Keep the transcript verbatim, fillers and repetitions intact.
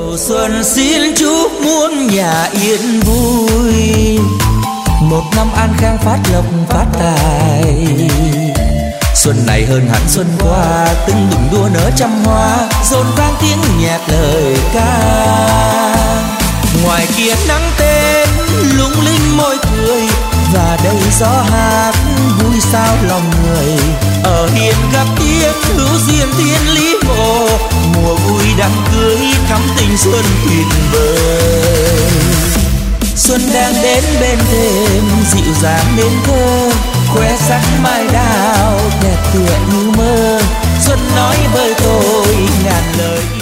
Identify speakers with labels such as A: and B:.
A: đầu xuân xin chúc muôn nhà yên vui, một năm an khang phát lộc phát tài. Xuân này hơn hẳn xuân qua, tưng bừng đua nở trăm hoa, rộn vang tiếng nhạc lời ca. Ngoài kia nắng tên lung linh môi cười, và đây gió hát vui sao lòng người. Ở hiên gặp tiếng hữu duyên thiên lý ngộ, mùa vui đám cưới thắm tình xuân tuyệt vời. Xuân đang đến bên thềm dịu dàng nên thơ, khoe sắc mai đào đẹp tựa như mơ. Xuân nói với tôi ngàn lời.